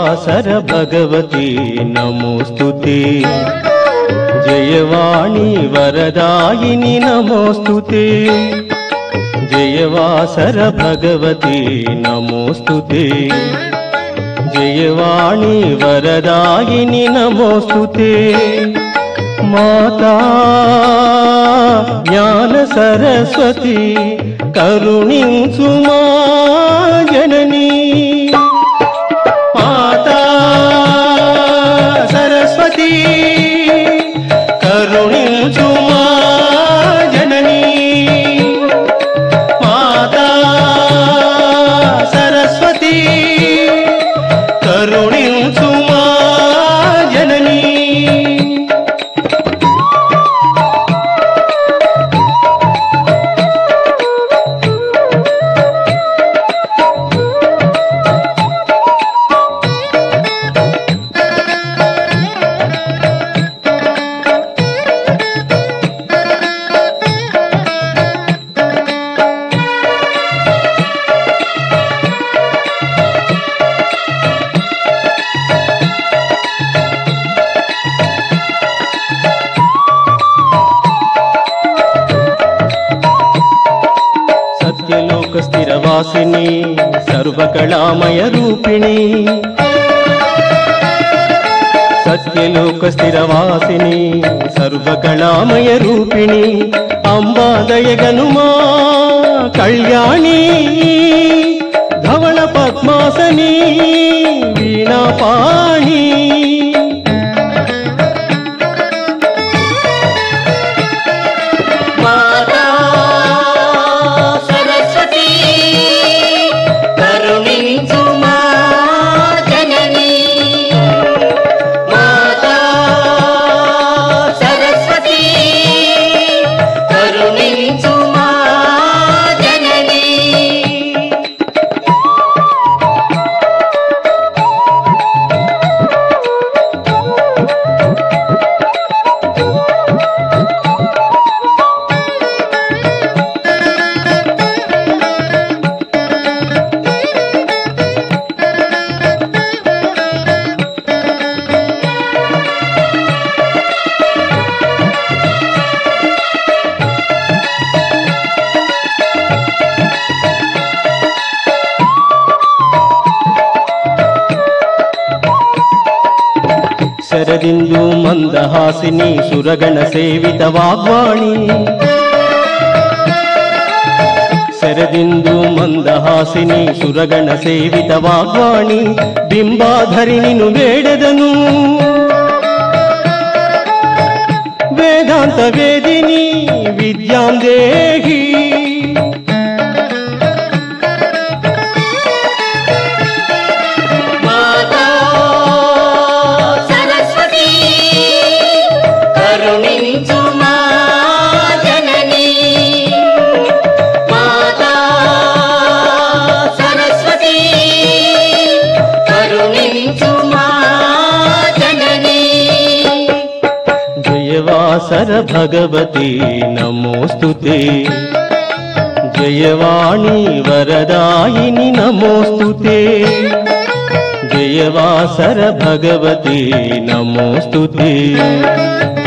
जयवासर भगवती नमोस्तुते जयवाणी वरदायिनी नमोस्तुते जयवासर भगवती नमोस्तुते जयवाणी वरदायिनी नमोस्तुते माता ज्ञान सरस्वती करुणिंचु मा जननी माता सरस्वती करुणिंचु मा जननी माता सरस्वती करुणिंचु मा जननी सत्यलोक स्थिरवासिनी सर्वकलामय रूपिणी सत्यलोक स्थिरवासिनी सर्वकलामय रूपिणी अंबा दयगनुमा कल्याणी धवल पद्मासनी वीणापाणी शरदिंदु मंदहासिनी सुरगण सेवित वाग्वाणी शरदिंदु मंदहासिनी सुरगण सेवित वाग्वाणी बिंबाधरिणि वेडदनु वेदांत वेदिनी विद्यां देहि जयवासर भगवती नमोस्तुते जयवाणी वरदायिनी नमोस्तुते जयवासर भगवती नमोस्तुते।